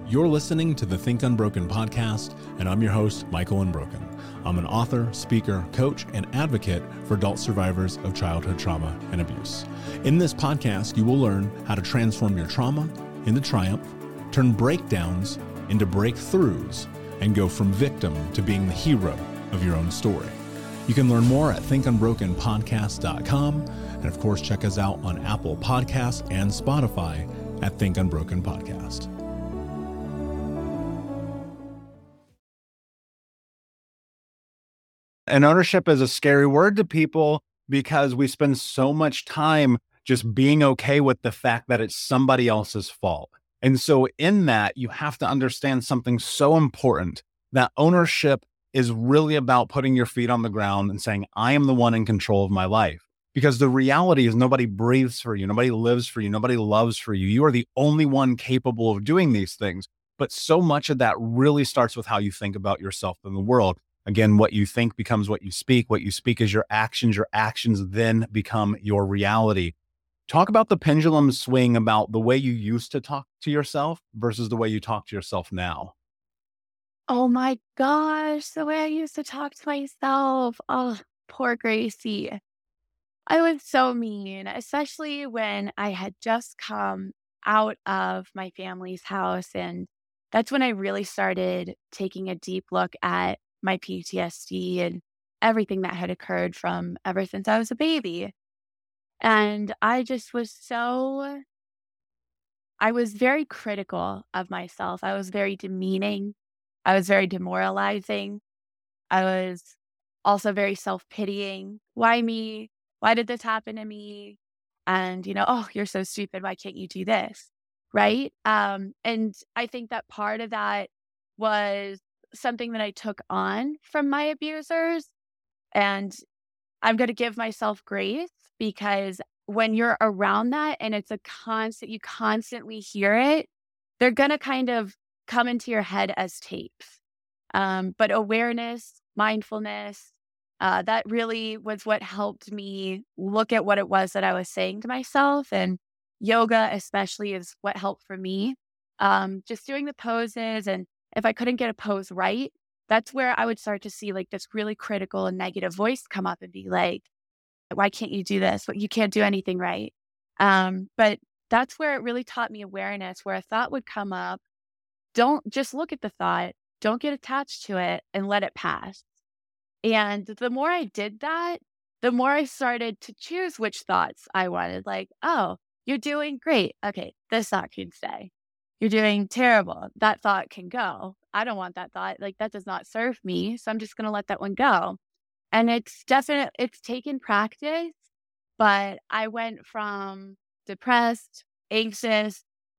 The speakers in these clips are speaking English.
You're listening to the Think Unbroken podcast, and I'm your host, Michael Unbroken. I'm an author, speaker, coach, and advocate for adult survivors of childhood trauma and abuse. In this podcast, you will learn how to transform your trauma into triumph, turn breakdowns into breakthroughs, and go from victim to being the hero of your own story. You can learn more at thinkunbrokenpodcast.com, and of course, check us out on Apple Podcasts and Spotify at Think Unbroken Podcast. And ownership is a scary word to people because we spend so much time just being okay with the fact that it's somebody else's fault. And so in that, you have to understand something so important, that ownership is really about putting your feet on the ground and saying, I am the one in control of my life. Because the reality is nobody breathes for you, nobody lives for you, nobody loves for you. You are the only one capable of doing these things. But so much of that really starts with how you think about yourself and the world. Again, what you think becomes what you speak is your actions then become your reality. Talk about the pendulum swing about the way you used to talk to yourself versus the way you talk to yourself now. Oh my gosh, the way I used to talk to myself. Oh, poor Gracie. I was so mean, especially when I had just come out of my family's house. And that's when I really started taking a deep look at my PTSD and everything that had occurred from ever since I was a baby. And I was very critical of myself. I was very demeaning. I was very demoralizing. I was also very self-pitying. Why me? Why did this happen to me? And, oh, you're so stupid. Why can't you do this? Right? And I think that part of that was something that I took on from my abusers. And I'm going to give myself grace, because when you're around that and it's you constantly hear it, they're going to kind of come into your head as tapes. But awareness, mindfulness, that really was what helped me look at what it was that I was saying to myself. And yoga especially is what helped for me. Just doing the poses, and if I couldn't get a pose right, that's where I would start to see like this really critical and negative voice come up and be like, why can't you do this? You can't do anything right. But that's where it really taught me awareness, where a thought would come up. Don't just look at the thought, don't get attached to it, and let it pass. And the more I did that, the more I started to choose which thoughts I wanted. Like, oh, you're doing great. Okay, this thought can stay. You're doing terrible. That thought can go. I don't want that thought. Like, that does not serve me. So I'm just going to let that one go. And it's taken practice, but I went from depressed, anxious,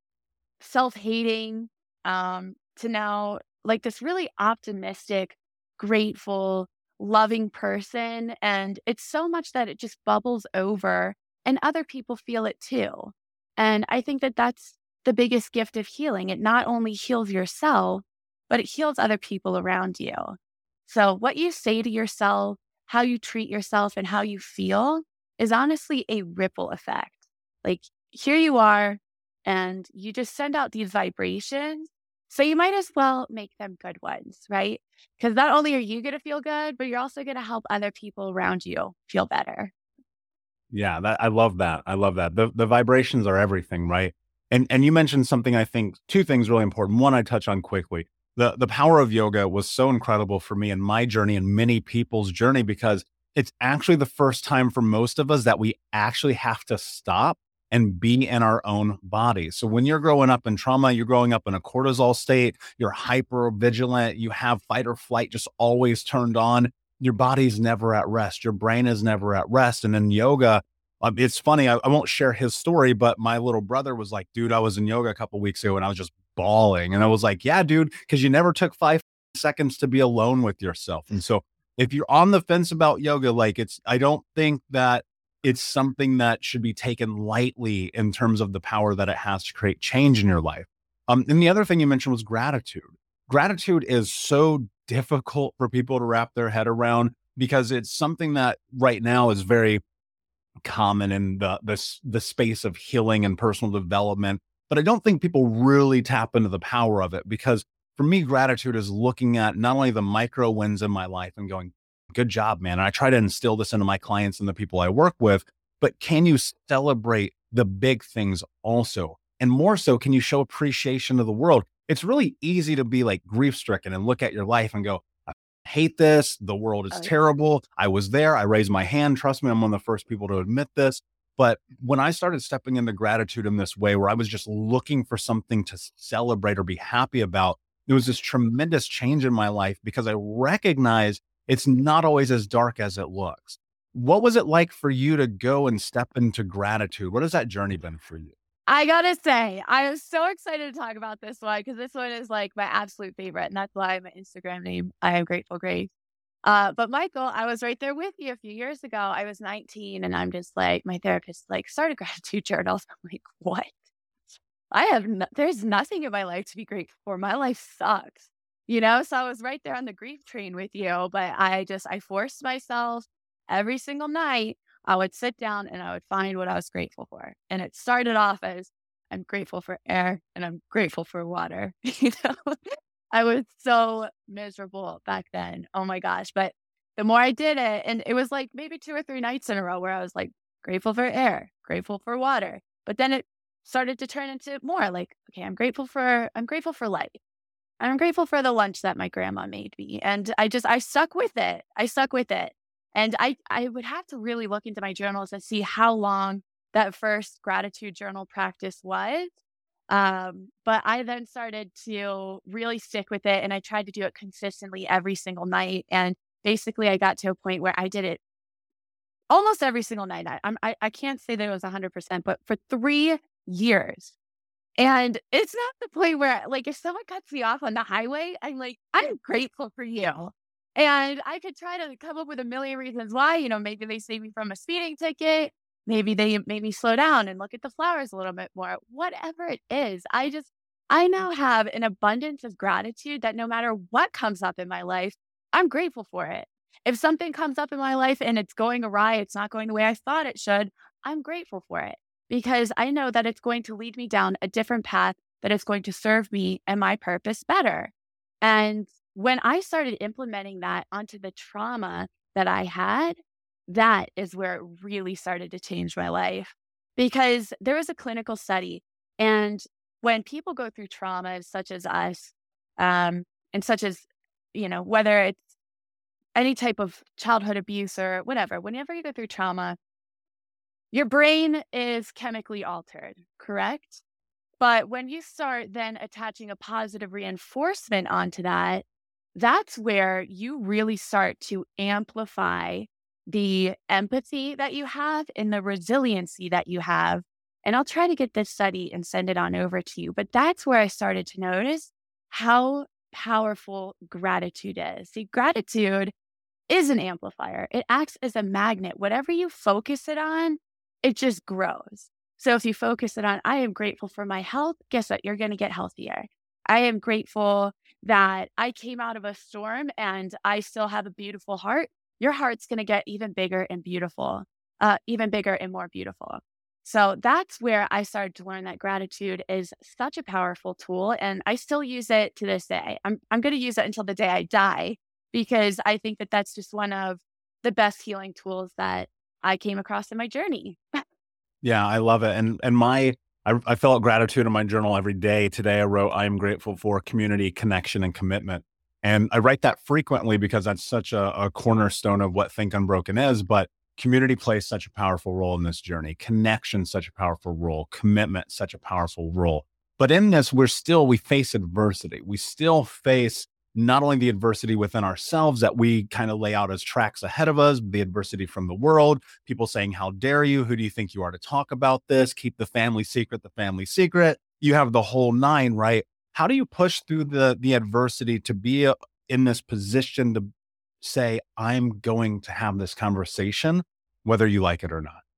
self-hating, to now like this really optimistic, grateful, loving person. And it's so much that it just bubbles over and other people feel it too. And I think that that's the biggest gift of healing. It not only heals yourself, but it heals other people around you. So what you say to yourself, how you treat yourself, and how you feel is honestly a ripple effect. Like, here you are, and you just send out these vibrations. So you might as well make them good ones, right? Because not only are you going to feel good, but you're also going to help other people around you feel better. Yeah, I love that. I love that. The vibrations are everything, right? And you mentioned something, I think, two things really important. One, I touch on quickly. The power of yoga was so incredible for me in my journey and many people's journey, because it's actually the first time for most of us that we actually have to stop and be in our own body. So when you're growing up in trauma, you're growing up in a cortisol state, you're hyper vigilant, you have fight or flight just always turned on. Your body's never at rest. Your brain is never at rest. And in yoga, it's funny, I won't share his story, but my little brother was like, dude, I was in yoga a couple weeks ago and I was just bawling. And I was like, yeah, dude, because you never took 5 seconds to be alone with yourself. And so if you're on the fence about yoga, I don't think that it's something that should be taken lightly in terms of the power that it has to create change in your life. And the other thing you mentioned was gratitude. Gratitude is so difficult for people to wrap their head around, because it's something that right now is very common in the space of healing and personal development. but I don't think people really tap into the power of it, because for me, gratitude is looking at not only the micro wins in my life and going, good job, man. And I try to instill this into my clients and the people I work with, but can you celebrate the big things also? And more so, can you show appreciation to the world? It's really easy to be like grief stricken and look at your life and go, I hate this. The world is Oh, yeah. terrible. I was there. I raised my hand. Trust me, I'm one of the first people to admit this. But when I started stepping into gratitude in this way, where I was just looking for something to celebrate or be happy about, there was this tremendous change in my life because I recognized it's not always as dark as it looks. What was it like for you to go and step into gratitude? What has that journey been for you? I gotta say, I am so excited to talk about this one because this one is like my absolute favorite. And that's why my Instagram name, I am Grateful Grace. But Michael, I was right there with you a few years ago. I was 19 and I'm just like, my therapist like started gratitude journals. I'm like, what? There's nothing in my life to be grateful for. My life sucks, So I was right there on the grief train with you, but I forced myself every single night. I would sit down and I would find what I was grateful for. And it started off as I'm grateful for air and I'm grateful for water. I was so miserable back then. Oh my gosh. But the more I did it, and it was like maybe 2 or 3 nights in a row where I was like grateful for air, grateful for water. But then it started to turn into more like, okay, I'm grateful for life. And I'm grateful for the lunch that my grandma made me. And I stuck with it. And I would have to really look into my journals and see how long that first gratitude journal practice was. But I then started to really stick with it and I tried to do it consistently every single night. And basically I got to a point where I did it almost every single night. I can't say that it was 100%, but for 3 years. And it's not the point where, like, if someone cuts me off on the highway, I'm like, I'm grateful for you. And I could try to come up with a million reasons why, maybe they saved me from a speeding ticket. Maybe they made me slow down and look at the flowers a little bit more. Whatever it is, I now have an abundance of gratitude that no matter what comes up in my life, I'm grateful for it. If something comes up in my life and it's going awry, it's not going the way I thought it should, I'm grateful for it because I know that it's going to lead me down a different path that is going to serve me and my purpose better. And when I started implementing that onto the trauma that I had, that is where it really started to change my life because there was a clinical study. And when people go through traumas such as us, and such as, whether it's any type of childhood abuse or whatever, whenever you go through trauma, your brain is chemically altered, correct? But when you start then attaching a positive reinforcement onto that, that's where you really start to amplify the empathy that you have and the resiliency that you have. And I'll try to get this study and send it on over to you. But that's where I started to notice how powerful gratitude is. See, gratitude is an amplifier. It acts as a magnet. Whatever you focus it on, it just grows. So if you focus it on, I am grateful for my health, guess what? You're going to get healthier. I am grateful that I came out of a storm and I still have a beautiful heart. Your heart's going to get even bigger and beautiful, even bigger and more beautiful. So that's where I started to learn that gratitude is such a powerful tool. And I still use it to this day. I'm going to use it until the day I die, because I think that that's just one of the best healing tools that I came across in my journey. Yeah, I love it. I fill out gratitude in my journal every day. Today I wrote, I am grateful for community, connection, and commitment. And I write that frequently because that's such a cornerstone of what Think Unbroken is. But community plays such a powerful role in this journey. Connection, such a powerful role. Commitment, such a powerful role. But in this, we face adversity. We still face not only the adversity within ourselves that we kind of lay out as tracks ahead of us, the adversity from the world, people saying, how dare you? Who do you think you are to talk about this? Keep the family secret, the family secret. You have the whole nine, right? How do you push through the adversity to be in this position to say, I'm going to have this conversation, whether you like it or not?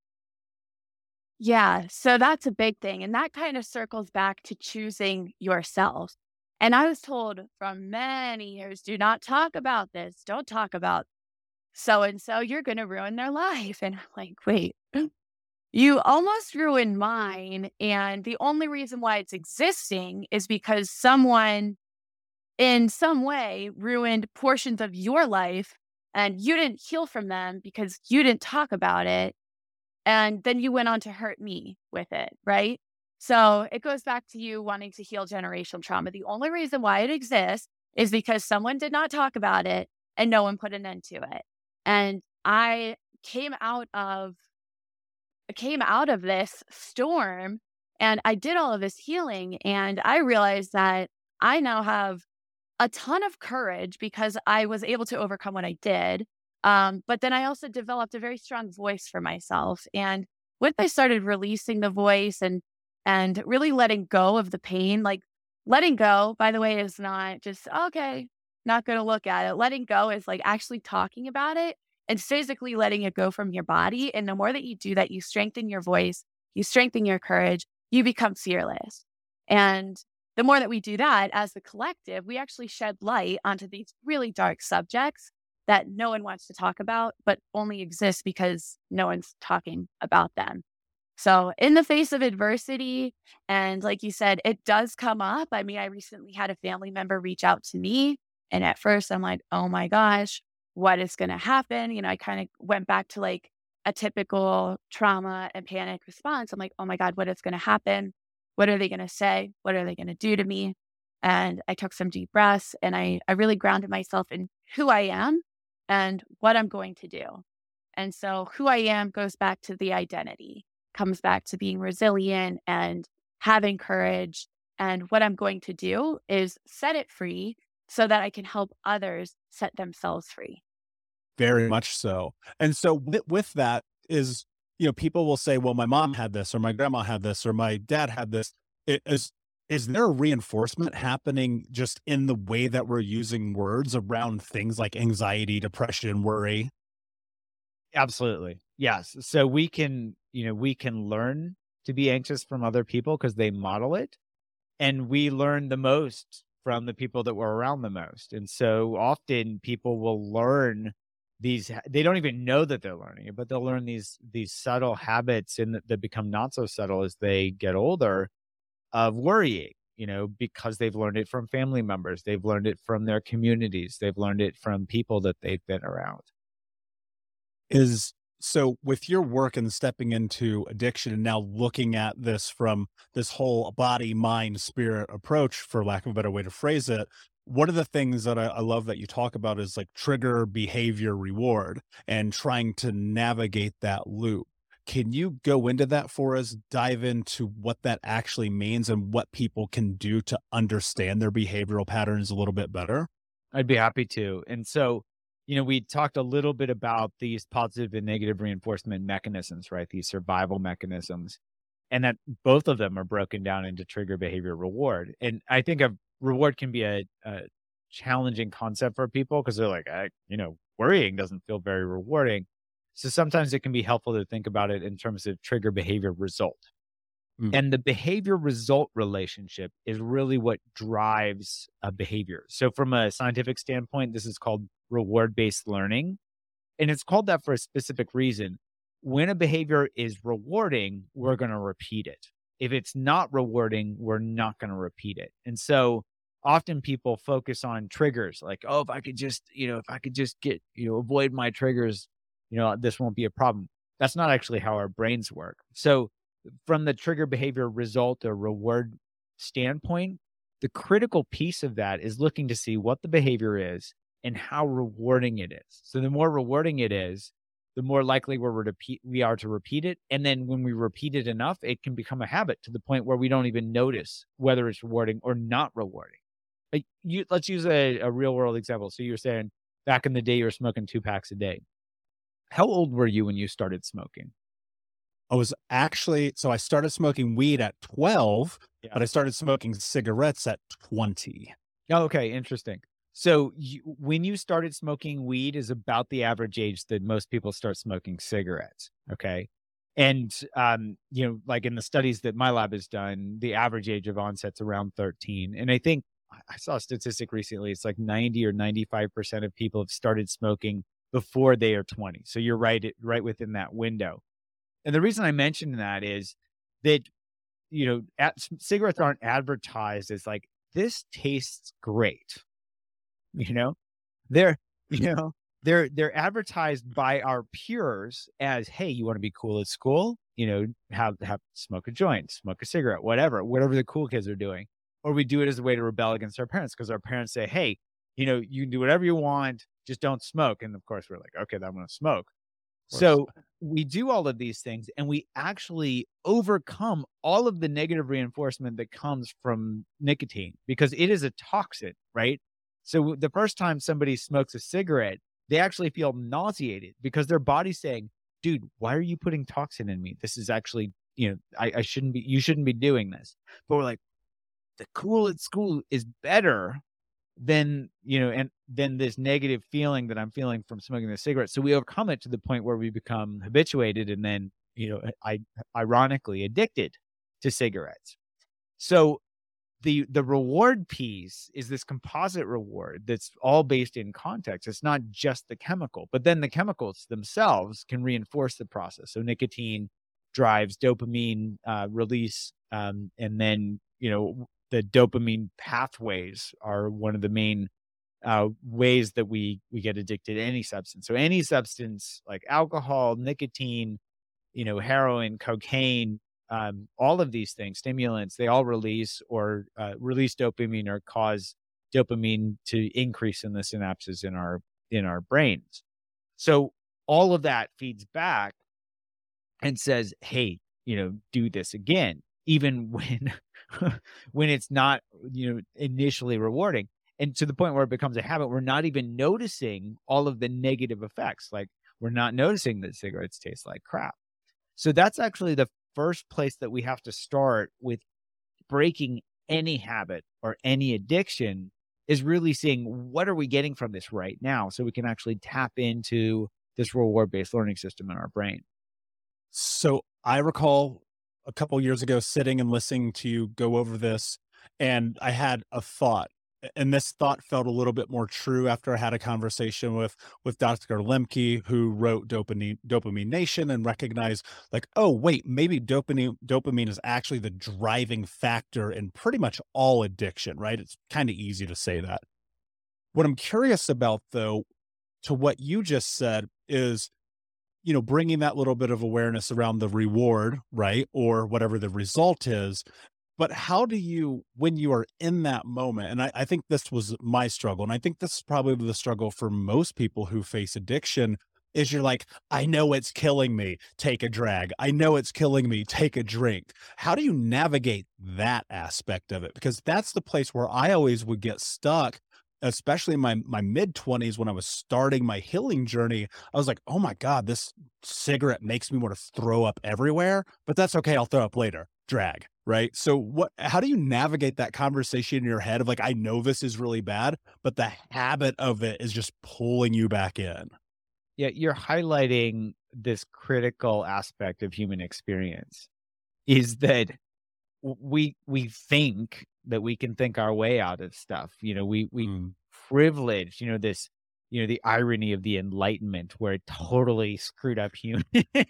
Yeah, so that's a big thing. And that kind of circles back to choosing yourself. And I was told from many years, do not talk about this. Don't talk about so and so. You're going to ruin their life. And I'm like, wait, You almost ruined mine. And the only reason why it's existing is because someone in some way ruined portions of your life and you didn't heal from them because you didn't talk about it. And then you went on to hurt me with it, right? So it goes back to you wanting to heal generational trauma. The only reason why it exists is because someone did not talk about it and no one put an end to it. And I came out of this storm and I did all of this healing and I realized that I now have a ton of courage because I was able to overcome what I did. But then I also developed a very strong voice for myself. And once I started releasing the voice and really letting go of the pain, like letting go, by the way, is not just, okay, not going to look at it. Letting go is like actually talking about it and physically letting it go from your body. And the more that you do that, you strengthen your voice, you strengthen your courage, you become fearless. And the more that we do that as a collective, we actually shed light onto these really dark subjects that no one wants to talk about, but only exist because no one's talking about them. So in the face of adversity, and like you said, it does come up. I mean, I recently had a family member reach out to me. And at first I'm like, oh my gosh, what is going to happen? I kind of went back to like a typical trauma and panic response. I'm like, oh my God, what is going to happen? What are they going to say? What are they going to do to me? And I took some deep breaths and I really grounded myself in who I am and what I'm going to do. And so who I am goes back to the identity, comes back to being resilient and having courage. And what I'm going to do is set it free so that I can help others set themselves free. Very much so. And so with that is, people will say, well, my mom had this, or my grandma had this, or my dad had this. Is there a reinforcement happening just in the way that we're using words around things like anxiety, depression, worry? Absolutely. Yes. So we can learn to be anxious from other people because they model it. And we learn the most from the people that were around the most. And so often people will learn they don't even know that they're learning it, but they'll learn these subtle habits that become not so subtle as they get older of worrying, because they've learned it from family members. They've learned it from their communities. They've learned it from people that they've been around. So with your work and stepping into addiction and now looking at this from this whole body, mind, spirit approach, for lack of a better way to phrase it, one of the things that I love that you talk about is like trigger, behavior, reward, and trying to navigate that loop. Can you go into that for us, dive into what that actually means and what people can do to understand their behavioral patterns a little bit better? I'd be happy to. And so, we talked a little bit about these positive and negative reinforcement mechanisms, right? These survival mechanisms, and that both of them are broken down into trigger, behavior, reward. And I think a reward can be a challenging concept for people because they're like, worrying doesn't feel very rewarding. So sometimes it can be helpful to think about it in terms of trigger, behavior, result. And the behavior result relationship is really what drives a behavior. So from a scientific standpoint, this is called reward-based learning. And it's called that for a specific reason. When a behavior is rewarding, we're going to repeat it. If it's not rewarding, we're not going to repeat it. And so often people focus on triggers like, oh, if I could just get, avoid my triggers, this won't be a problem. That's not actually how our brains work. So from the trigger, behavior, result, or reward standpoint, the critical piece of that is looking to see what the behavior is and how rewarding it is. So the more rewarding it is, the more likely we are to repeat it. And then when we repeat it enough, it can become a habit to the point where we don't even notice whether it's rewarding or not rewarding. Let's use a real world example. So you were saying back in the day, you were smoking 2 packs a day. How old were you when you started smoking? I started smoking weed at 12, but I started smoking cigarettes at 20. Oh, okay. Interesting. So when you started smoking weed is about the average age that most people start smoking cigarettes. Okay. And, like in the studies that my lab has done, the average age of onset's around 13. And I think I saw a statistic recently. It's like 90 or 95% of people have started smoking before they are 20. So you're right within that window. And the reason I mention that is that, cigarettes aren't advertised as like, this tastes great. They're, you know, they're advertised by our peers as, hey, you want to be cool at school? Have smoke a joint, smoke a cigarette, whatever the cool kids are doing. Or we do it as a way to rebel against our parents because our parents say, hey, you can do whatever you want, just don't smoke. And of course we're like, okay, then I'm going to smoke. So we do all of these things and we actually overcome all of the negative reinforcement that comes from nicotine because it is a toxin, right? So the first time somebody smokes a cigarette, they actually feel nauseated because their body's saying, dude, why are you putting toxin in me? This is actually, you shouldn't be doing this. But we're like, the cool at school is better than, and then this negative feeling that I'm feeling from smoking the cigarette. So we overcome it to the point where we become habituated and then, ironically addicted to cigarettes. So the reward piece is this composite reward that's all based in context. It's not just the chemical, but then the chemicals themselves can reinforce the process. So nicotine drives dopamine release, and then, the dopamine pathways are one of the main ways that we get addicted to any substance. So any substance like alcohol, nicotine, heroin, cocaine, all of these things, stimulants, they all release dopamine or cause dopamine to increase in the synapses in our brains. So all of that feeds back and says, hey, do this again, even when it's not, initially rewarding. And to the point where it becomes a habit, we're not even noticing all of the negative effects. Like we're not noticing that cigarettes taste like crap. So that's actually the first place that we have to start with breaking any habit or any addiction is really seeing what are we getting from this right now so we can actually tap into this reward-based learning system in our brain. So I recall a couple years ago sitting and listening to you go over this, and I had a thought, and this thought felt a little bit more true after I had a conversation with Dr. Lemke, who wrote Dopamine Nation, and recognized like, oh wait, maybe dopamine is actually the driving factor in pretty much all addiction, right? It's kind of easy to say that. What I'm curious about, though, to what you just said is, bringing that little bit of awareness around the reward, right? Or whatever the result is. But how do you, when you are in that moment, and I think this was my struggle, and I think this is probably the struggle for most people who face addiction, is you're like, I know it's killing me, take a drag. I know it's killing me, take a drink. How do you navigate that aspect of it? Because that's the place where I always would get stuck, especially in my mid-20s when I was starting my healing journey. I was like, oh my God, this cigarette makes me want to throw up everywhere, but that's okay. I'll throw up later. Drag, right? So how do you navigate that conversation in your head of like, I know this is really bad, but the habit of it is just pulling you back in? Yeah, you're highlighting this critical aspect of human experience is that we think that we can think our way out of stuff. We privilege, this, the irony of the Enlightenment where it totally screwed up humans.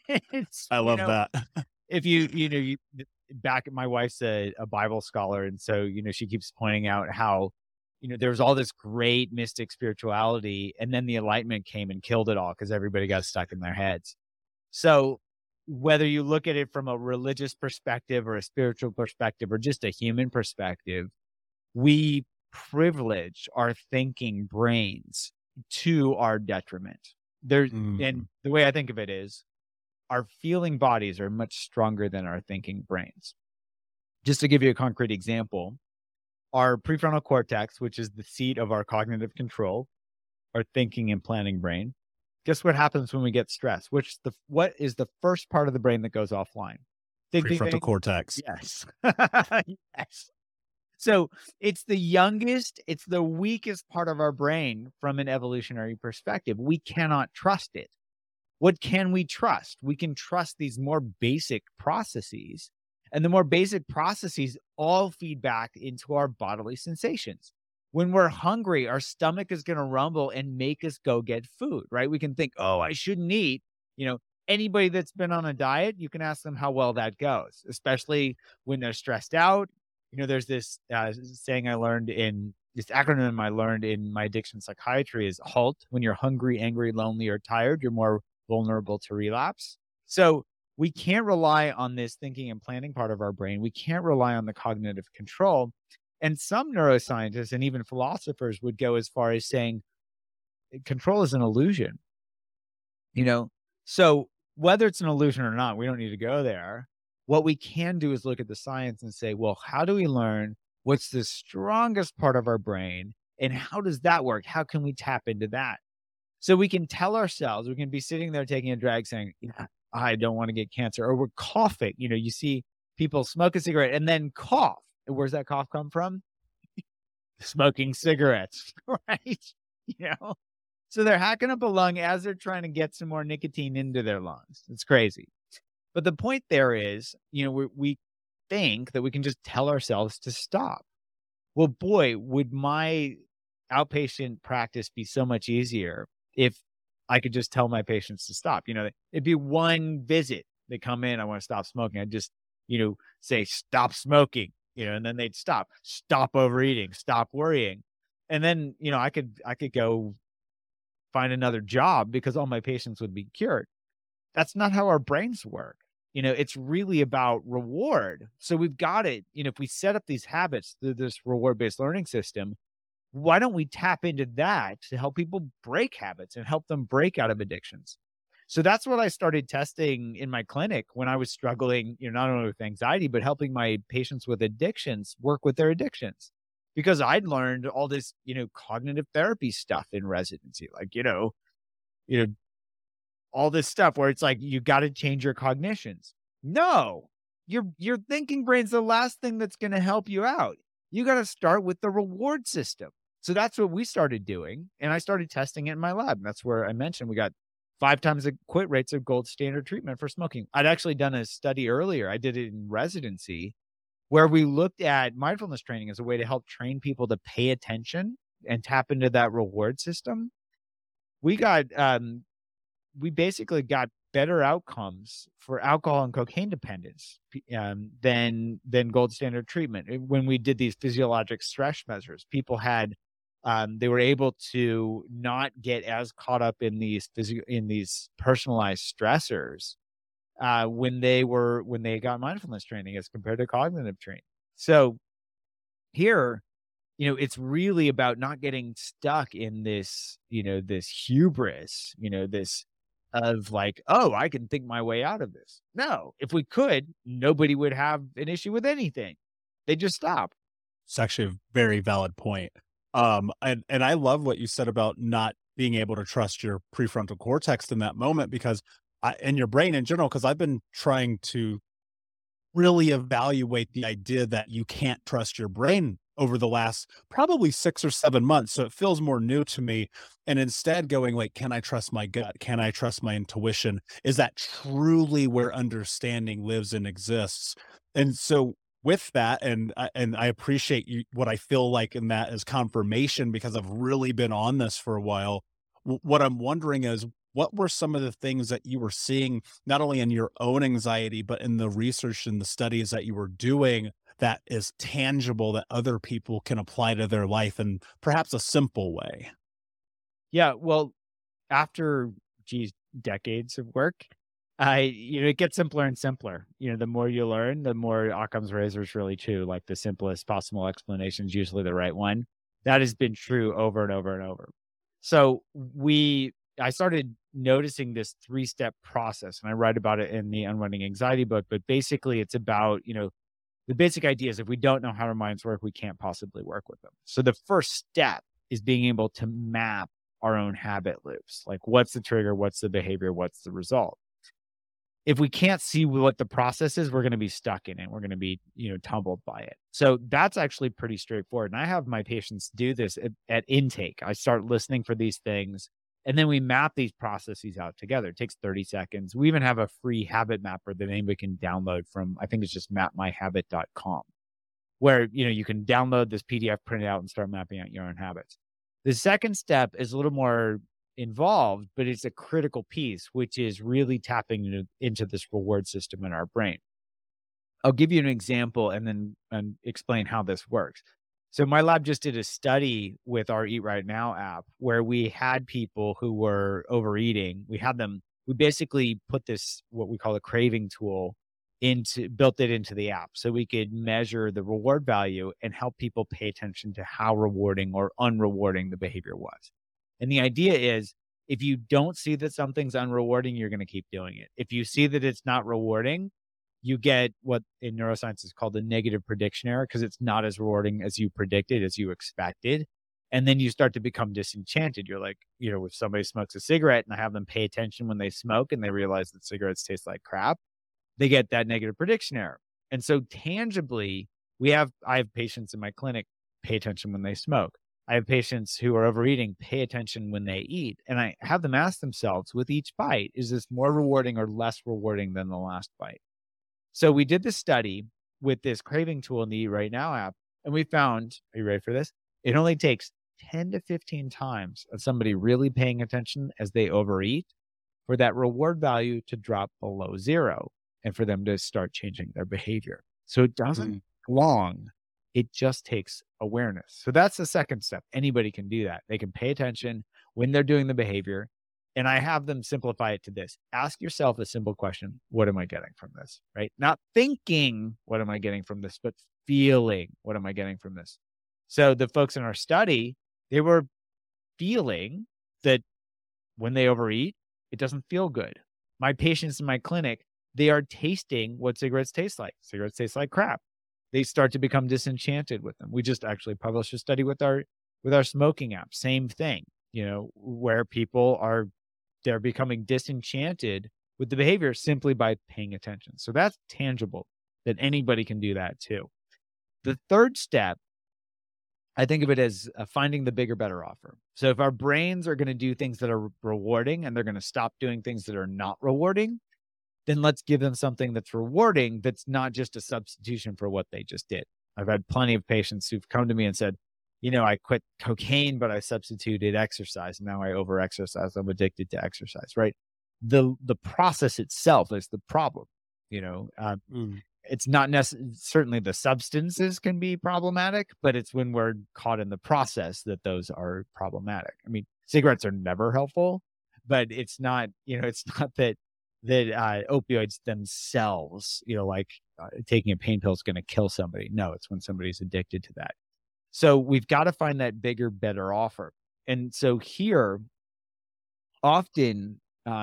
I love that. If you back, my wife's a Bible scholar. And so, she keeps pointing out how, there was all this great mystic spirituality and then the Enlightenment came and killed it all because everybody got stuck in their heads. So whether you look at it from a religious perspective or a spiritual perspective or just a human perspective, we privilege our thinking brains to our detriment. And the way I think of it is our feeling bodies are much stronger than our thinking brains. Just to give you a concrete example, our prefrontal cortex, which is the seat of our cognitive control, our thinking and planning brain. Guess what happens when we get stressed? What is the first part of the brain that goes offline? Prefrontal cortex. Yes. Yes. So it's the youngest, it's the weakest part of our brain from an evolutionary perspective. We cannot trust it. What can we trust? We can trust these more basic processes. And the more basic processes all feed back into our bodily sensations. When we're hungry, our stomach is going to rumble and make us go get food, right? We can think, oh, I shouldn't eat, Anybody that's been on a diet, you can ask them how well that goes, especially when they're stressed out. There's this saying I learned in this acronym I learned in my addiction psychiatry is HALT. When you're hungry, angry, lonely, or tired, you're more vulnerable to relapse. So we can't rely on this thinking and planning part of our brain. We can't rely on the cognitive control. And some neuroscientists and even philosophers would go as far as saying control is an illusion. So whether it's an illusion or not, we don't need to go there. What we can do is look at the science and say, well, how do we learn what's the strongest part of our brain and how does that work? How can we tap into that? So we can tell ourselves, we can be sitting there taking a drag saying, yeah, I don't want to get cancer, or we're coughing. You see people smoke a cigarette and then cough. And where's that cough come from? Smoking cigarettes, right? So they're hacking up a lung as they're trying to get some more nicotine into their lungs. It's crazy. But the point there is, we think that we can just tell ourselves to stop. Well, boy, would my outpatient practice be so much easier if I could just tell my patients to stop. It'd be one visit. They come in, I want to stop smoking. I'd just, say, stop smoking, and then they'd stop overeating, stop worrying. And then, I could go find another job because all my patients would be cured. That's not how our brains work. It's really about reward. So we've got it. If we set up these habits through this reward-based learning system, why don't we tap into that to help people break habits and help them break out of addictions? So that's what I started testing in my clinic when I was struggling, not only with anxiety, but helping my patients with addictions work with their addictions. Because I'd learned all this, cognitive therapy stuff in residency, like, all this stuff where it's like, you got to change your cognitions. No, your thinking brain's the last thing that's going to help you out. You got to start with the reward system. So that's what we started doing. And I started testing it in my lab. That's where I mentioned we got 5 times the quit rates of gold standard treatment for smoking. I'd actually done a study earlier. I did it in residency where we looked at mindfulness training as a way to help train people to pay attention and tap into that reward system. We basically got better outcomes for alcohol and cocaine dependence than gold standard treatment. When we did these physiologic stress measures, people had they were able to not get as caught up in these personalized stressors when they got mindfulness training as compared to cognitive training. So here, it's really about not getting stuck in this, this hubris, this of like, oh, I can think my way out of this. No, if we could, nobody would have an issue with anything. They just stop. It's actually a very valid point. And I love what you said about not being able to trust your prefrontal cortex in that moment, because and your brain in general, because I've been trying to really evaluate the idea that you can't trust your brain over the last probably 6 or 7 months. So it feels more new to me. And instead going like, can I trust my gut? Can I trust my intuition? Is that truly where understanding lives and exists? And so with that, and I appreciate what I feel like in that is confirmation, because I've really been on this for a while. What I'm wondering is, what were some of the things that you were seeing, not only in your own anxiety, but in the research and the studies that you were doing, that is tangible that other people can apply to their life in perhaps a simple way? Yeah, well, after decades of work, it gets simpler and simpler. The more you learn, the more Occam's razor is really true. Like the simplest possible explanation is usually the right one. That has been true over and over and over. So I started noticing this 3-step process, and I write about it in the Unwinding Anxiety book. But basically, it's about, the basic idea is if we don't know how our minds work, we can't possibly work with them. So the first step is being able to map our own habit loops. Like, what's the trigger? What's the behavior? What's the result? If we can't see what the process is, we're going to be stuck in it. We're going to be, tumbled by it. So that's actually pretty straightforward. And I have my patients do this at intake. I start listening for these things, and then we map these processes out together. It takes 30 seconds. We even have a free habit mapper that anybody can download from, I think it's just mapmyhabit.com, where, you can download this PDF, print it out, and start mapping out your own habits. The second step is a little more involved, but it's a critical piece, which is really tapping into this reward system in our brain. I'll give you an example and then explain how this works. So my lab just did a study with our Eat Right Now app where we had people who were overeating. We basically put this, what we call a craving tool, built it into the app so we could measure the reward value and help people pay attention to how rewarding or unrewarding the behavior was. And the idea is, if you don't see that something's unrewarding, you're going to keep doing it. If you see that it's not rewarding, you get what in neuroscience is called a negative prediction error, because it's not as rewarding as you predicted, as you expected. And then you start to become disenchanted. You're like, if somebody smokes a cigarette and I have them pay attention when they smoke and they realize that cigarettes taste like crap, they get that negative prediction error. And so tangibly, I have patients in my clinic pay attention when they smoke. I have patients who are overeating, pay attention when they eat. And I have them ask themselves with each bite, is this more rewarding or less rewarding than the last bite? So we did this study with this craving tool in the Eat Right Now app, and we found, are you ready for this? It only takes 10 to 15 times of somebody really paying attention as they overeat for that reward value to drop below zero and for them to start changing their behavior. So it doesn't take long. It just takes awareness. So that's the second step. Anybody can do that. They can pay attention when they're doing the behavior. And I have them simplify it to this. Ask yourself a simple question. What am I getting from this? Right? Not thinking, what am I getting from this, but feeling, what am I getting from this? So the folks in our study, they were feeling that when they overeat, it doesn't feel good. My patients in my clinic, they are tasting what cigarettes taste like. Cigarettes taste like crap. They start to become disenchanted with them. We just actually published a study with our smoking app. Same thing, where they're becoming disenchanted with the behavior simply by paying attention. So that's tangible, that anybody can do that too. The third step, I think of it as finding the bigger, better offer. So if our brains are going to do things that are rewarding and they're going to stop doing things that are not rewarding, then let's give them something that's rewarding, that's not just a substitution for what they just did. I've had plenty of patients who've come to me and said, I quit cocaine, but I substituted exercise. Now I over-exercise. I'm addicted to exercise, right? The process itself is the problem. It's not necessarily, certainly the substances can be problematic, but it's when we're caught in the process that those are problematic. I mean, cigarettes are never helpful, but it's not, it's not that opioids themselves, taking a pain pill is going to kill somebody. No, it's when somebody's addicted to that. So we've got to find that bigger, better offer. And so here, often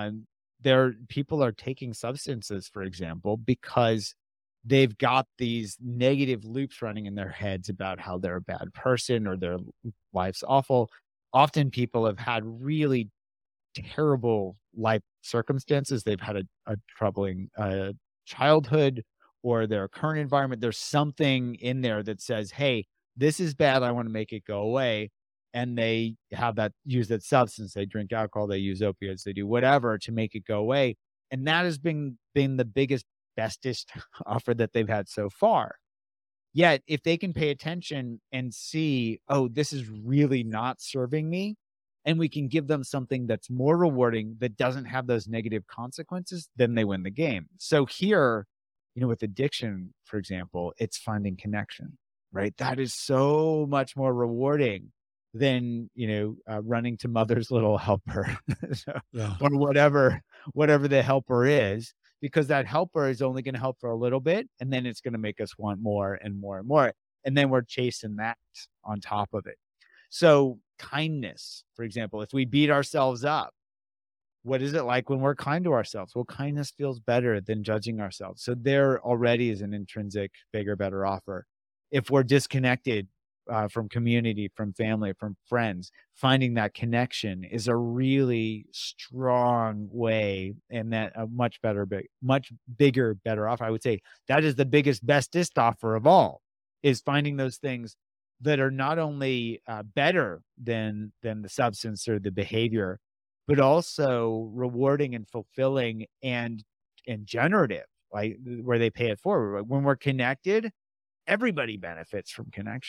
people are taking substances, for example, because they've got these negative loops running in their heads about how they're a bad person or their life's awful. Often people have had really terrible life circumstances. They've had a troubling childhood, or their current environment. There's something in there that says, hey, this is bad. I want to make it go away. And they use that substance. They drink alcohol, they use opioids, they do whatever to make it go away. And that has been the biggest, bestest offer that they've had so far. Yet, if they can pay attention and see, oh, this is really not serving me, and we can give them something that's more rewarding, that doesn't have those negative consequences, then they win the game. So here, with addiction, for example, it's finding connection, right? That is so much more rewarding than, running to Mother's Little Helper or whatever the helper is, because that helper is only going to help for a little bit, and then it's going to make us want more and more and more. And then we're chasing that on top of it. So kindness, for example, if we beat ourselves up, what is it like when we're kind to ourselves? Well, kindness feels better than judging ourselves. So there already is an intrinsic bigger, better offer. If we're disconnected from community, from family, from friends, finding that connection is a really strong way, and that a much bigger, better offer. I would say that is the biggest, bestest offer of all, is finding those things that are not only better than the substance or the behavior, but also rewarding and fulfilling and generative, like where they pay it forward. When we're connected, everybody benefits from connection.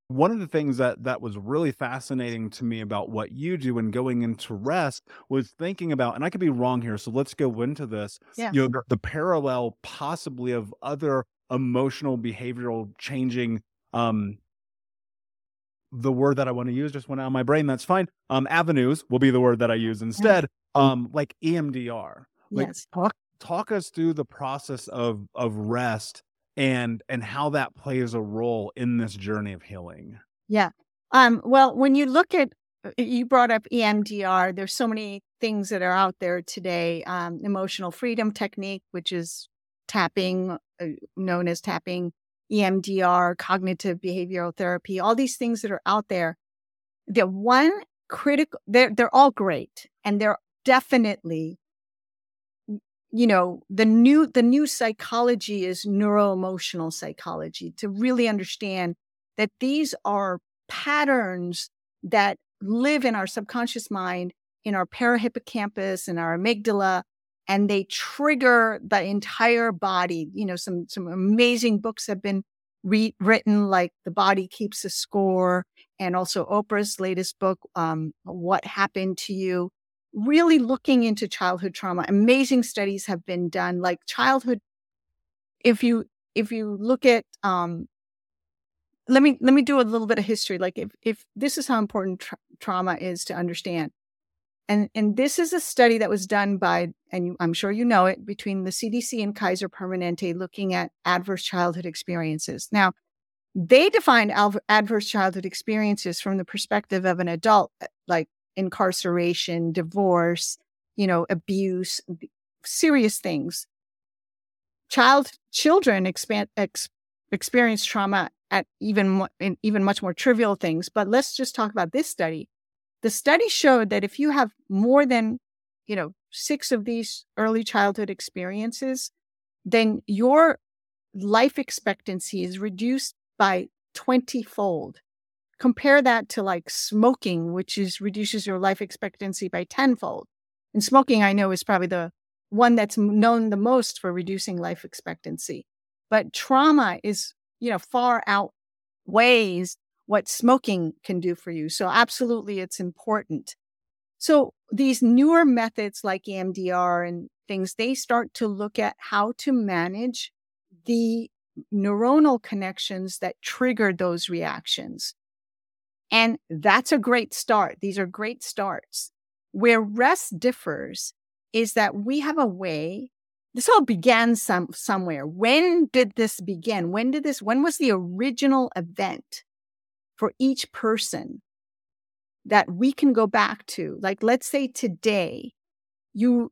One of the things that was really fascinating to me about what you do and going into rest was thinking about, and I could be wrong here, so let's go into this, Yeah. the parallel possibly of other emotional behavioral changing, the word that I want to use just went out of my brain. That's fine. Avenues will be the word that I use instead. Like EMDR. Like Yes. talk us through the process of rest and how that plays a role in this journey of healing. Yeah. Well, when you look at, you brought up EMDR, there's so many things that are out there today. Emotional freedom technique, which is tapping, known as tapping, EMDR, cognitive behavioral therapy, all these things that are out there. The one critical, they're all great. And they're definitely, the new psychology is neuroemotional psychology, to really understand that these are patterns that live in our subconscious mind, in our parahippocampus and our amygdala, and they trigger the entire body. Some amazing books have been written, like The Body Keeps a Score, and also Oprah's latest book, What Happened to You, really looking into childhood trauma. Amazing studies have been done, like childhood. If you look at, let me do a little bit of history. Like if this is how important trauma is to understand. And this is a study that was done by, and I'm sure you know it, between the CDC and Kaiser Permanente, looking at adverse childhood experiences. Now, they defined adverse childhood experiences from the perspective of an adult, like incarceration, divorce, abuse, serious things. Children experience trauma at even much more trivial things. But let's just talk about this study. The study showed that if you have more than, 6 of these early childhood experiences, then your life expectancy is reduced by 20-fold. Compare that to like smoking, which reduces your life expectancy by 10-fold. And smoking, I know, is probably the one that's known the most for reducing life expectancy. But trauma is, far outweighs what smoking can do for you. So absolutely, it's important. So these newer methods like EMDR and things, they start to look at how to manage the neuronal connections that trigger those reactions. And that's a great start. These are great starts. Where rest differs is that we have a way. This all began somewhere. When did this begin? When was the original event for each person that we can go back to? Like, let's say today, you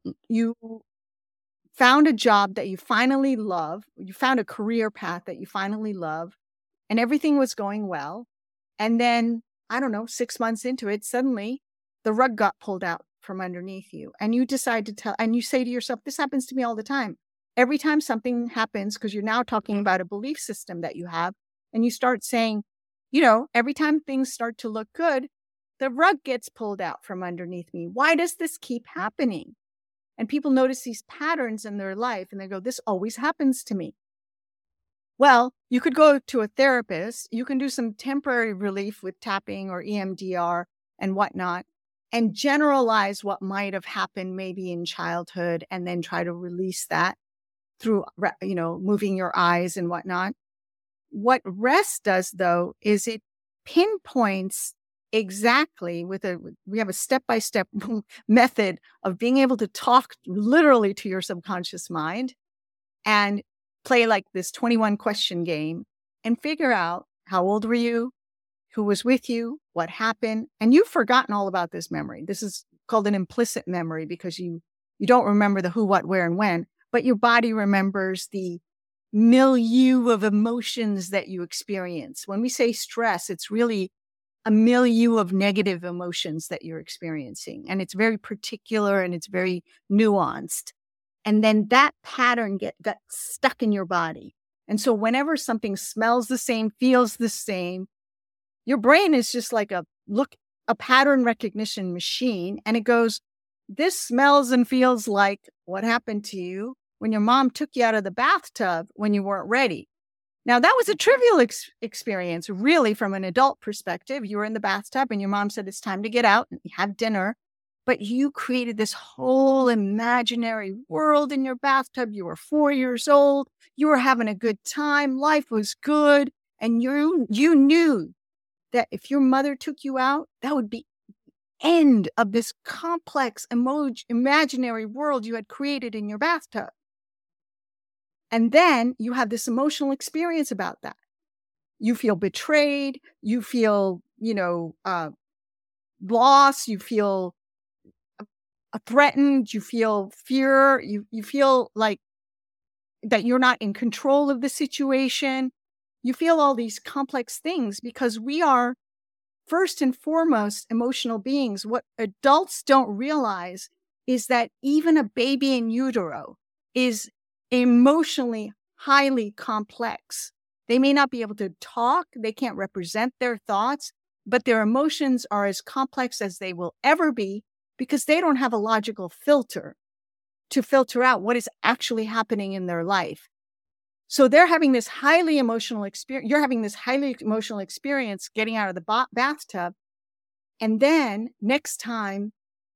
found a job that you finally love. You found a career path that you finally love, and everything was going well. And then, I don't know, 6 months into it, suddenly the rug got pulled out from underneath you. And you decide and you say to yourself, this happens to me all the time. Every time something happens, because you're now talking about a belief system that you have, and you start saying, every time things start to look good, the rug gets pulled out from underneath me. Why does this keep happening? And people notice these patterns in their life and they go, this always happens to me. Well, you could go to a therapist. You can do some temporary relief with tapping or EMDR and whatnot, and generalize what might have happened maybe in childhood, and then try to release that through, moving your eyes and whatnot. What rest does, though, is it pinpoints exactly we have a step-by-step method of being able to talk literally to your subconscious mind and play like this 21 question game and figure out how old were you, who was with you, what happened, and you've forgotten all about this memory. This is called an implicit memory because you don't remember the who, what, where, and when, but your body remembers the milieu of emotions that you experience. When we say stress, it's really a milieu of negative emotions that you're experiencing. And it's very particular and it's very nuanced. And then that pattern got stuck in your body. And so whenever something smells the same, feels the same, your brain is just like a pattern recognition machine. And it goes, this smells and feels like what happened to you when your mom took you out of the bathtub when you weren't ready. Now, that was a trivial experience, really, from an adult perspective. You were in the bathtub and your mom said, it's time to get out and have dinner. But you created this whole imaginary world in your bathtub. You were 4 years old. You were having a good time. Life was good. And you knew that if your mother took you out, that would be the end of this complex imaginary world you had created in your bathtub. And then you have this emotional experience about that. You feel betrayed. You feel, lost. You feel threatened. You feel fear. You feel like that you're not in control of the situation. You feel all these complex things because we are, first and foremost, emotional beings. What adults don't realize is that even a baby in utero is emotionally highly complex. They may not be able to talk, they can't represent their thoughts, but their emotions are as complex as they will ever be because they don't have a logical filter to filter out what is actually happening in their life. So they're having this highly emotional experience. You're having this highly emotional experience getting out of the bathtub. And then next time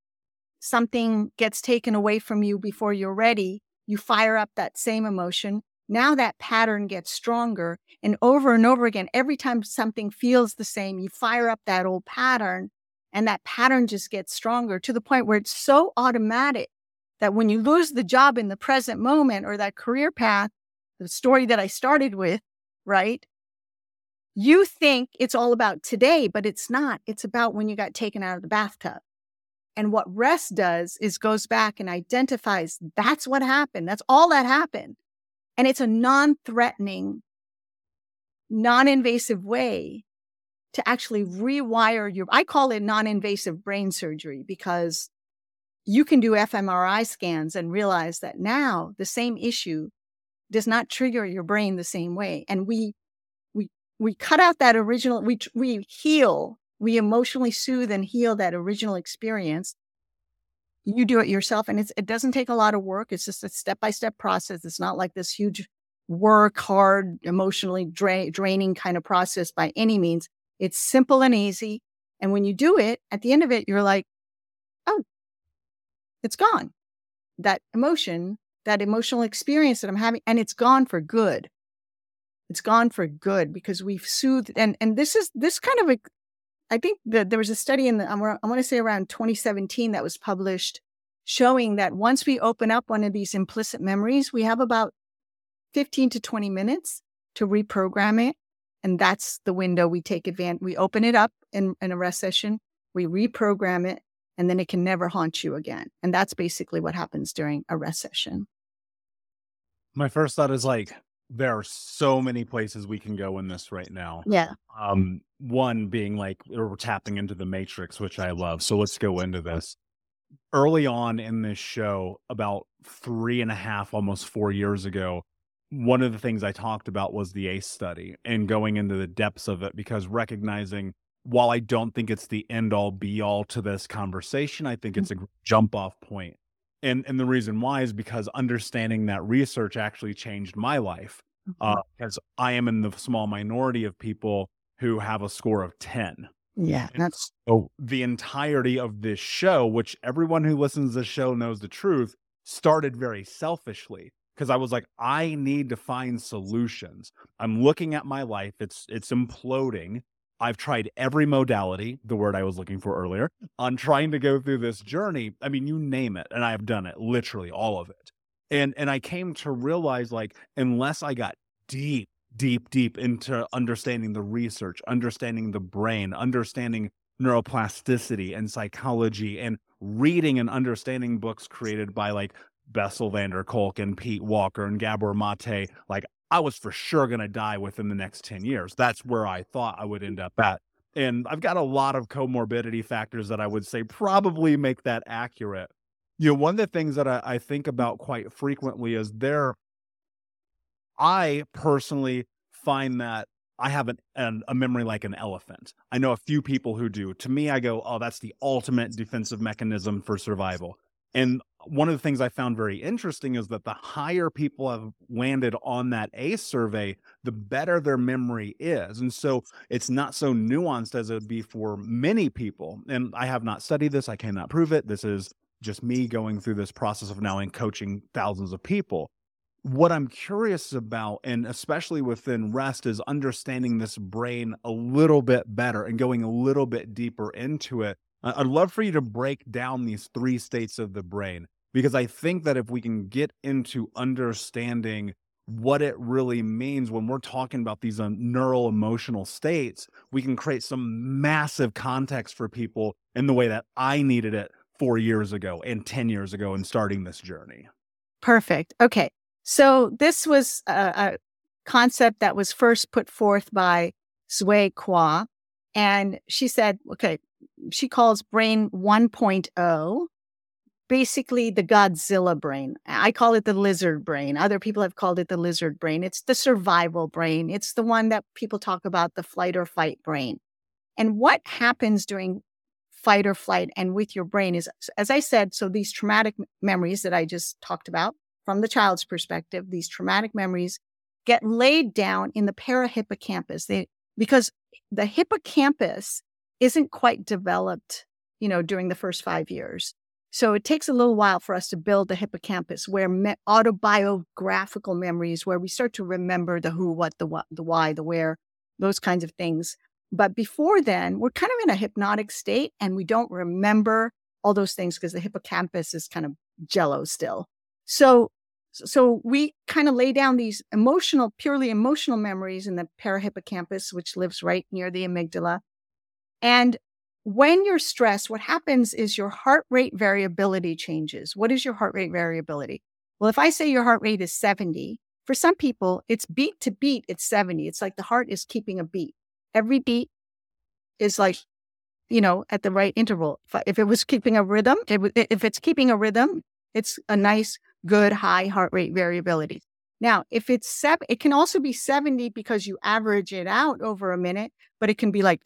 something gets taken away from you before you're ready, you fire up that same emotion. Now that pattern gets stronger. And over again, every time something feels the same, you fire up that old pattern. And that pattern just gets stronger to the point where it's so automatic that when you lose the job in the present moment or that career path, the story that I started with, right? You think it's all about today, but it's not. It's about when you got taken out of the bathtub. And what rest does is goes back and identifies that's what happened. That's all that happened. And it's a non-threatening, non-invasive way to actually rewire I call it non-invasive brain surgery because you can do fMRI scans and realize that now the same issue does not trigger your brain the same way. And we cut out that original, we heal, we emotionally soothe and heal that original experience. You do it yourself, and it doesn't take a lot of work. It's just a step-by-step process. It's not like this huge work, hard, emotionally draining kind of process by any means. It's simple and easy. And when you do it, at the end of it, you're like, oh, it's gone. That emotion, that emotional experience that I'm having, and it's gone for good. It's gone for good because we've soothed. And this kind of I think that there was a study I want to say around 2017 that was published showing that once we open up one of these implicit memories, we have about 15 to 20 minutes to reprogram it. And that's the window we take advantage. We open it up in a rest session, we reprogram it, and then it can never haunt you again. And that's basically what happens during a rest session. My first thought is there are so many places we can go in this right now. Yeah. One being we're tapping into the matrix, which I love. So let's go into this. Early on in this show, about 3.5, almost 4 years ago, one of the things I talked about was the ACE study and going into the depths of it, because recognizing, while I don't think it's the end all be all to this conversation, I think it's a jump off point. And the reason why is because understanding that research actually changed my life, because I am in the small minority of people who have a score of 10. Yeah. The entirety of this show, which everyone who listens to the show knows the truth, started very selfishly. Because I was like, I need to find solutions. I'm looking at my life. It's imploding. I've tried every modality, the word I was looking for earlier, on trying to go through this journey. I mean, you name it. And I have done it, literally all of it. And I came to realize, unless I got deep into understanding the research, understanding the brain, understanding neuroplasticity and psychology, and reading and understanding books created by Bessel van der Kolk and Pete Walker and Gabor Mate, I was for sure going to die within the next 10 years. That's where I thought I would end up at. And I've got a lot of comorbidity factors that I would say probably make that accurate. One of the things that I think about quite frequently is I personally find that I have a memory like an elephant. I know a few people who do. To me, I go, oh, that's the ultimate defensive mechanism for survival. And one of the things I found very interesting is that the higher people have landed on that ACE survey, the better their memory is. And so it's not so nuanced as it would be for many people. And I have not studied this. I cannot prove it. This is just me going through this process of now and coaching thousands of people. What I'm curious about, and especially within rest, is understanding this brain a little bit better and going a little bit deeper into it. I'd love for you to break down these 3 states of the brain, because I think that if we can get into understanding what it really means when we're talking about these neural emotional states, we can create some massive context for people in the way that I needed it 4 years ago and 10 years ago in starting this journey. Perfect. Okay. So this was a concept that was first put forth by Zhui Kwa. And she said, okay, she calls brain 1.0 basically the Godzilla brain. I call it the lizard brain. Other people have called it the lizard brain. It's the survival brain. It's the one that people talk about, the flight or fight brain. And what happens during fight or flight and with your brain is, as I said, so these traumatic memories that I just talked about from the child's perspective, these traumatic memories get laid down in the parahippocampus. Because the hippocampus isn't quite developed, during the first 5 years. So it takes a little while for us to build the hippocampus, where autobiographical memories, where we start to remember the who, what, the why, the where, those kinds of things. But before then, we're kind of in a hypnotic state and we don't remember all those things because the hippocampus is kind of jello still. So we kind of lay down these purely emotional memories in the parahippocampus, which lives right near the amygdala. And when you're stressed, what happens is your heart rate variability changes. What is your heart rate variability? Well, if I say your heart rate is 70, for some people, it's beat to beat, it's 70. It's like the heart is keeping a beat. Every beat is like, at the right interval. If it was keeping a rhythm, if it's keeping a rhythm, it's a nice, good, high heart rate variability. Now, if it's it can also be 70 because you average it out over a minute, but it can be like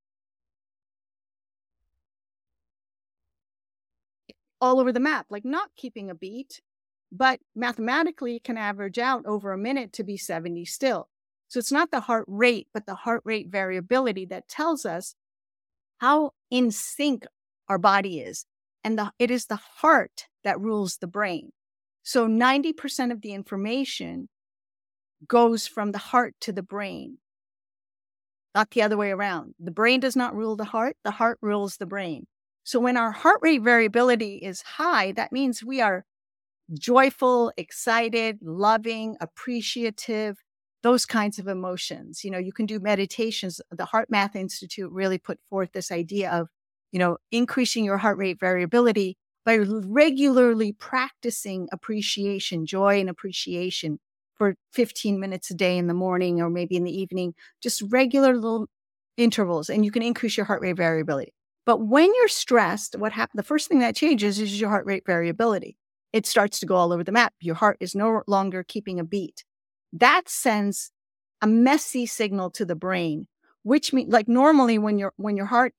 all over the map, like not keeping a beat, but mathematically it can average out over a minute to be 70 still. So it's not the heart rate, but the heart rate variability that tells us how in sync our body is. And it is the heart that rules the brain. So 90% of the information goes from the heart to the brain, not the other way around. The brain does not rule the heart rules the brain. So when our heart rate variability is high, that means we are joyful, excited, loving, appreciative, those kinds of emotions. You can do meditations. The HeartMath Institute really put forth this idea of, increasing your heart rate variability by regularly practicing appreciation, joy and appreciation for 15 minutes a day in the morning or maybe in the evening, just regular little intervals, and you can increase your heart rate variability. But when you're stressed, what happens? The first thing that changes is your heart rate variability. It starts to go all over the map. Your heart is no longer keeping a beat. That sends a messy signal to the brain, which means, like normally when your heart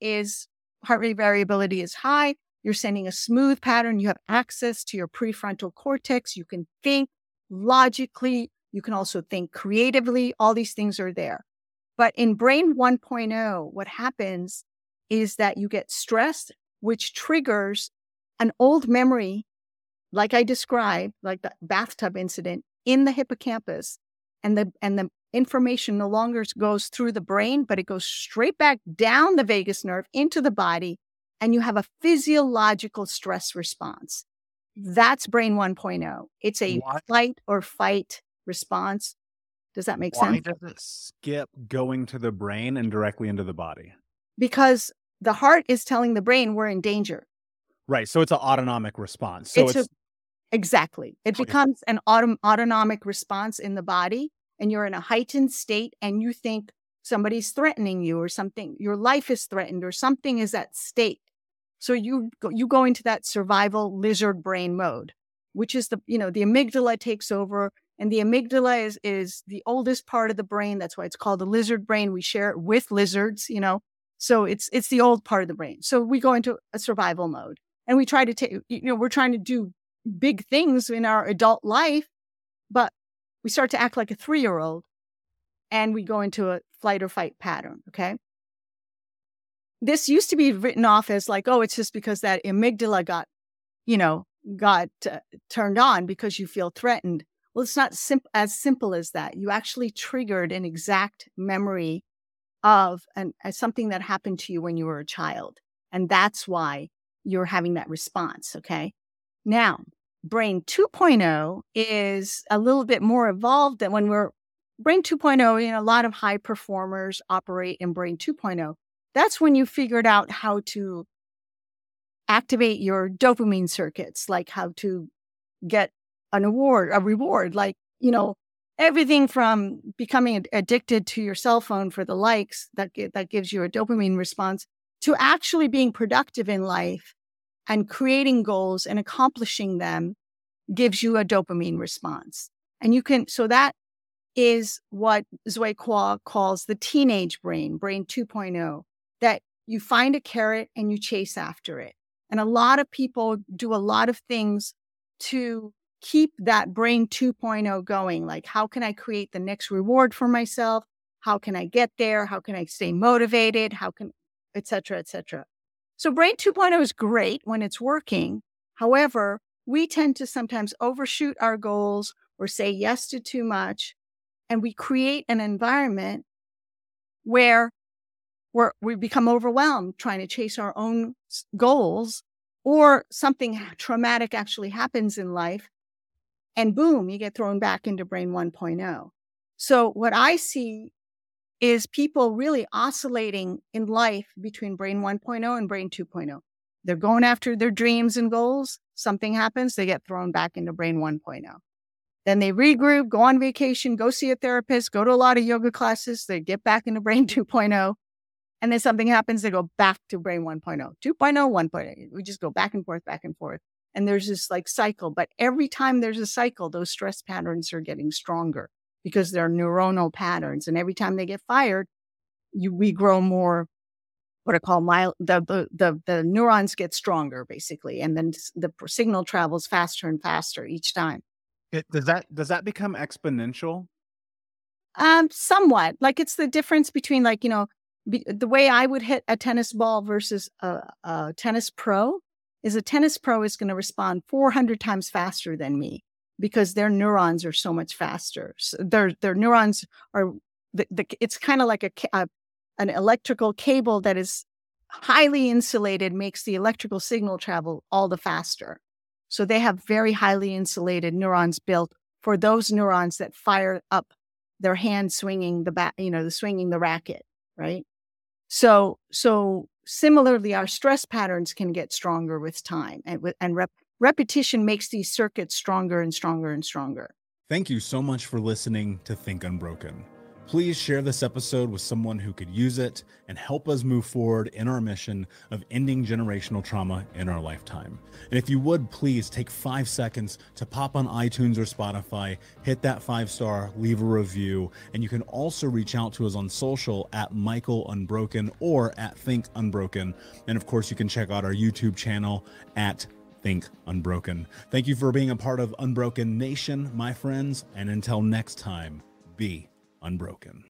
rate variability is high, you're sending a smooth pattern. You have access to your prefrontal cortex. You can think logically. You can also think creatively. All these things are there. But in brain 1.0, what happens is that you get stressed, which triggers an old memory, like I described, like the bathtub incident in the hippocampus, and the information no longer goes through the brain, but it goes straight back down the vagus nerve into the body, and you have a physiological stress response. That's brain 1.0. It's a flight or fight response. Does that make sense? Why does it skip going to the brain and directly into the body? Because the heart is telling the brain we're in danger. Right. So it's an autonomic response. So exactly. It becomes an autonomic response in the body, and you're in a heightened state and you think somebody's threatening you or something, your life is threatened or something is at stake. So you go into that survival lizard brain mode, which is the amygdala takes over, and the amygdala is the oldest part of the brain. That's why it's called the lizard brain. We share it with lizards, so it's the old part of the brain. So we go into a survival mode, and we try to we're trying to do big things in our adult life, but we start to act like a 3-year-old and we go into a flight or fight pattern. Okay. This used to be written off as like, oh, it's just because that amygdala got turned on because you feel threatened. Well, it's not as simple as that. You actually triggered an exact memory of something that happened to you when you were a child. And that's why you're having that response. Okay. Now, Brain 2.0 is a little bit more evolved than Brain 2.0, a lot of high performers operate in Brain 2.0. That's when you figured out how to activate your dopamine circuits, like how to get a reward, like, everything from becoming addicted to your cell phone for the likes that gives you a dopamine response to actually being productive in life and creating goals and accomplishing them gives you a dopamine response. And so that is what Zui Kwa calls the teenage brain, Brain 2.0, that you find a carrot and you chase after it. And a lot of people do a lot of things to keep that Brain 2.0 going. Like, how can I create the next reward for myself? How can I get there? How can I stay motivated? Et cetera, et cetera. So Brain 2.0 is great when it's working. However, we tend to sometimes overshoot our goals or say yes to too much. And we create an environment where we become overwhelmed trying to chase our own goals, or something traumatic actually happens in life, and boom, you get thrown back into Brain 1.0. So what I see is people really oscillating in life between Brain 1.0 and Brain 2.0. They're going after their dreams and goals. Something happens, they get thrown back into Brain 1.0. Then they regroup, go on vacation, go see a therapist, go to a lot of yoga classes. They get back into Brain 2.0. And then something happens, they go back to Brain 1.0, 2.0, 1.0. We just go back and forth, back and forth. And there's this like cycle. But every time there's a cycle, those stress patterns are getting stronger because they're neuronal patterns. And every time they get fired, we grow more, what I call the neurons get stronger, basically. And then the signal travels faster and faster each time. Does that become exponential? Somewhat. Like, it's the difference between, like, the way I would hit a tennis ball versus a tennis pro is a tennis pro is going to respond 400 times faster than me because their neurons are so much faster. So their neurons are, it's kind of like an electrical cable that is highly insulated, makes the electrical signal travel all the faster. So they have very highly insulated neurons built for those neurons that fire up their hand swinging the bat, swinging the racket, right? So similarly, our stress patterns can get stronger with time, and repetition makes these circuits stronger and stronger and stronger. Thank you so much for listening to Think Unbroken. Please share this episode with someone who could use it and help us move forward in our mission of ending generational trauma in our lifetime. And if you would, please take 5 seconds to pop on iTunes or Spotify, hit that 5-star, leave a review, and you can also reach out to us on social at Michael Unbroken or at Think Unbroken. And of course, you can check out our YouTube channel at Think Unbroken. Thank you for being a part of Unbroken Nation, my friends, and until next time, be unbroken.